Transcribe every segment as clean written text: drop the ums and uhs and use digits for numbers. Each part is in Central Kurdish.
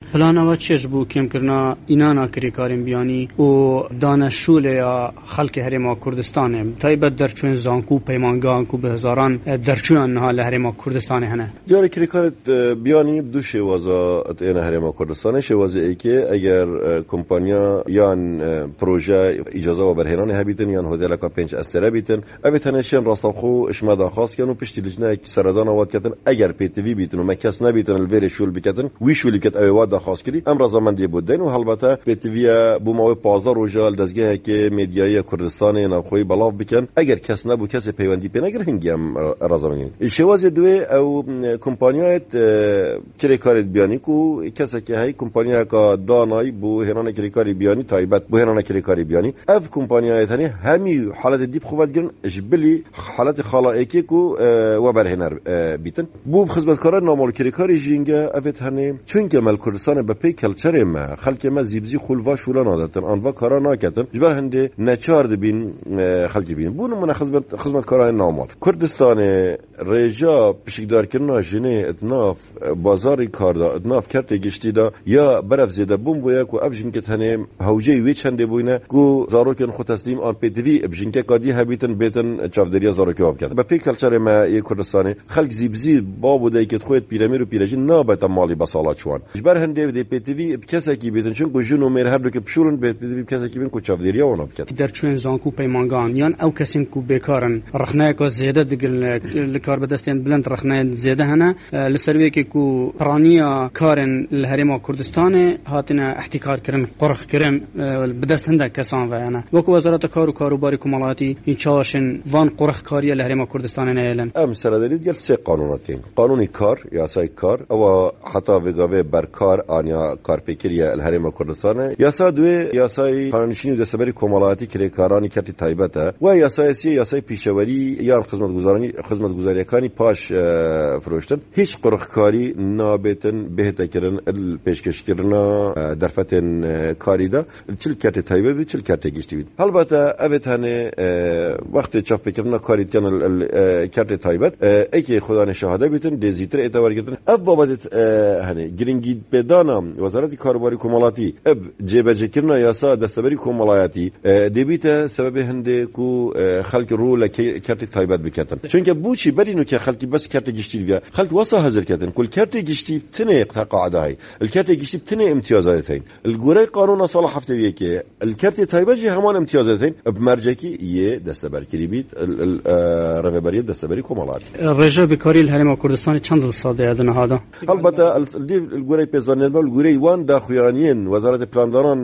پلان و چش بو کم کرنا اینانا کری کاریم بیانی و دانشجو یا خلق هرما کردستان تایبت در چون زانکو پیمانگان کو به هزاران درچوان نها لهرما کردستان هنه جاری کری کار بیانی دو شوازا این هرما کردستان شوازه ای که اگر کمپانیا یان پروژه اجازه و برهنان هبیتن یان هدل کا 5 استره بیتن اوتنشن راستخو اشما داخواست کنو پشت لجنه سردان واد کتن اگر پی تی وی بیتن و مکس نبیتن الویر شول بکتن وی شول کت اواد داخواست کری ام رضامندی بودن و البته پی تی وی بو مو 15 روزال دزگه که مدیای کردستان ناخوی بلاف بکن اگر کس نبو کس پیوندی پنگر هنگام رضامندی شواز دوی او کمپانیات کری کار بیانی کو کسی که های کمپانیا کا دانای بو هرانه کری کاری بیانی تایبت بو هرانه کری کاری بیانی اف کمپانیات هنی همی حالت دیپ خواد گرن جبلی حالت خلائقی کو و برهنر بیتن بو خدمتکاران نامال کری کاری جینگه افت هنی چون که مل کردستان به پی کلچر ما خلک ما زیبزی خلوا شولان عادتن آنوا کارا ناکتن جبر هنده نچارد بین خلکی بین بو نمونه خدمتکاران نامال کردستان رجا پشکدار کردن جنه اتناف بازاری کار دا اتناف کرده گشتی دا یا برف زیده بوم بویا کو ابجین که تنه هوجی وی چنده بوینه کو زاروکن خود تسلیم آن پی تی وی ابجین که کادی هبیتن بیتن چافدریا زاروکی آب کرد. با پی کلچر ما یک کردستانی خلق زیبزی بابو دایی که خود پیرامیر و پیرجین نابت مالی بسالات شوان. جبر هنده دی پی تی وی کسی کی بیتن چون کو جنو میر هر دو که پشولن پی تی وی کسی کی بین کو چافدریا آن آب کرد. در چون زانکو پیمانگان یان او کسیم کو بیکارن رخنه کو زیاده دیگر لکار بدستین بلند رخنه زیاده هنه لسروی که کو پرانیا کارن الهرما کردستان هاتنا احتکار کرن قرخ کرن بدست هنده کسان و یعنی وکو وزارت کار و کاروباری کمالاتی این چاشن وان قرخ کاری الهرما کردستان نیلن ام سردارید گل سه قانوناتین قانونی کار یاسای کار او حتی وگاوه برکار آنیا کار پیکری الهرما کردستان یاسا دوی یاسای قانونشینی دستبری کمالاتی کری کارانی کتی تایبته و یاسای سی یاسای پیشوری یا خدمتگزاری کانی پاش فروشتن هیچ قرخ کاری نابتن بهت کردن پیشکش کردن درفتن کاری دا چل کتی تایبه بی چل کتی گشتی بید البته اوتانه وقتی چاپ کردن کاری کن کتی تایبت اکی خدا نشاهده بیتن دیزیتر اعتبار گرفتن اب بابت هنی گرینگی بدانم وزارت کاروباری کمالاتی اب جبهه کردن یاسا دستبری کمالاتی دیبیت سبب هنده کو خلق رول کتی تایبت بکتن چون که بوچی برینو که خلقی بس کتی گشتی بیا خلق واسه حاضر کردن کل کتی گشتی تنه قاعده هاي الكارت گشتی تنه امتیازاتین الگوره قانون سال هفته ویه که الكارت تایبه جی همان امتیازاتین بمرجکی یه دستبر کری بید رهبری دستبری کمالات رجا بکاری الهرما کردستان چند ساده ادنه هذا البته الگوره پیزانیت با الگوره وان داخویانین وزارت پلانداران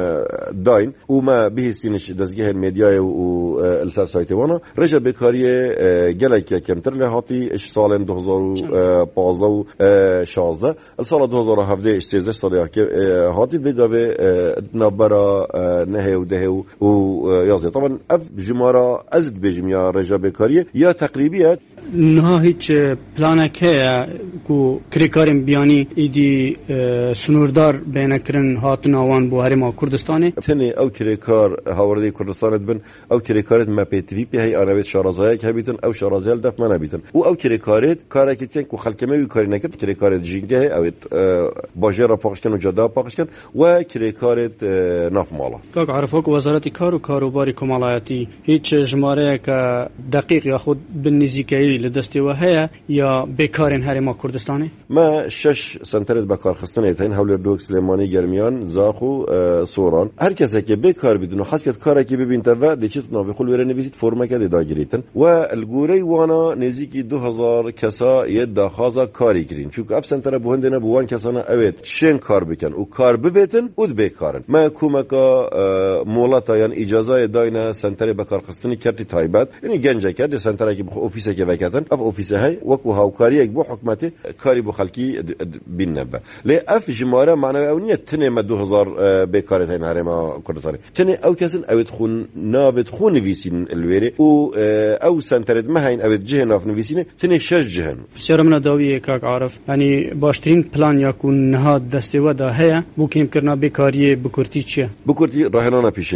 داین و ما بهستینش دزگه مدیا و السال سایت وانا رجا بکاری گلک کمتر لحاتی اش سال 2015 و 16 السال 2017 13 سال که هاتی بگاوه نبرا نه و ده و یازده طبعا اف جمارا ازد بجمیا رجا بکاری یا تقریبیت نه هیچ پلانه که کو کریکاریم بیانی ایدی سنوردار بینکرن هاتن آوان بو هرما کردستانه تنه او کریکار هاوردی کردستانت بن او کریکارت ما پیتوی پی هی آنویت شارازایی که بیتن او شارازیل دف من بیتن او کریکارت کاری که تن کو خلک ما کاری نکرد کریکارت جینگه او باجر را پاکش کن و جدا پاکش کن و کریکارت ناف مالا که عرفوک وزارت کار و کاروباری کمالایتی هیچ جماره که دقیق یا خود بالنزیکایی لدستی و هیا یا بیکارین هرما کردستانی ما 6 سنترت بکار خستن ایتین حول دوک سلیمانی گرمیان زاخو سوران هر کسی که بیکار بدون حسکت کاری که ببین تا دیچت ناوی خل ورنه بیت فرما کده داگریتن و الگوری وانا نزیکی 2000 کسا یه داخازا کاری کرین چون اف سنتر بوندنه بوان کسانه اوت شین کار بکن و کار ببیتن ود بیکارن ما کومکا مولتا یعنی اجازه داینا سنتر بکار خستنی کردی تایبت یعنی گنجه کرد سنتر که اوفیسه که وکاتن اف اوفیسه های وکو هاوکاری یک بو حکمت کاری بو خلکی بین نبه لی اف جماره معنی اونیه تنه ما 2000 بیکاره تین هرما کردستانی تنه او کسن اوت خون نابت خون نویسین الویره او او سنترت مهین اوت جه ناف نویسینه تنه 6 جهن بسیار من داویه که عارف یعنی باشترین پلان یکون نهاد دسته و ده هیا بو کیم کرنا بیکاری بکرتی چیه بکرتی راهنانه پیشه‌ای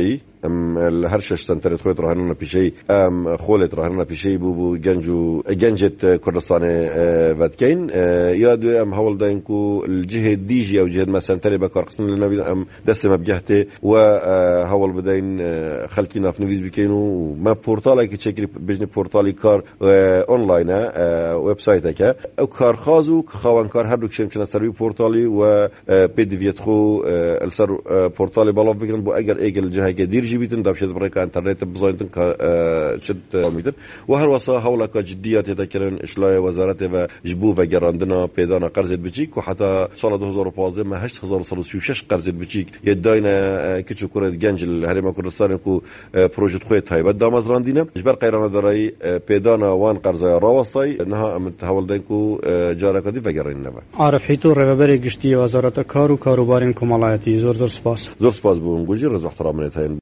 هر شش سنتر خويت راهنا بشيء خولت راهنا بشيء بو جنجت كردستان فاتكين يا دو هول داينكو الجهه ديجي او جهه ما سنتر بكار قسم لنا دسم بجهته وهول بدين خلكينا في نفيز بكينو ما بورتال كي تشكري بجن بورتالي كار اونلاين ويب سايتك او كار خازو خوان كار هر دوكشم چنا سروي بورتالي و بي دي فيتخو السر بورتالي بالاف بكن بو اگر ايجل جهه قدير جيبيتن دابشد بريك انترنت بزاينتن شد ميتن وهر وصا هولك جديات يذكرن اشلاء وزارته و جبو و گراندنا پیدانا قرض بچیک و حتی سال 2015 ما 8036 قرض بچیک يداينا كيتشو كره گنج الهرم كردستان کو پروژه خو تایبت دامازراندینه جبر قیرانه دارای پیدانا وان قرض راوستای انها متحول دنکو جاره کدی و گرین نبا عارف حیتو رهبری گشتی وزارت کار و کاروبارین کمالایتی زور سپاس بون گوجی رضا احترام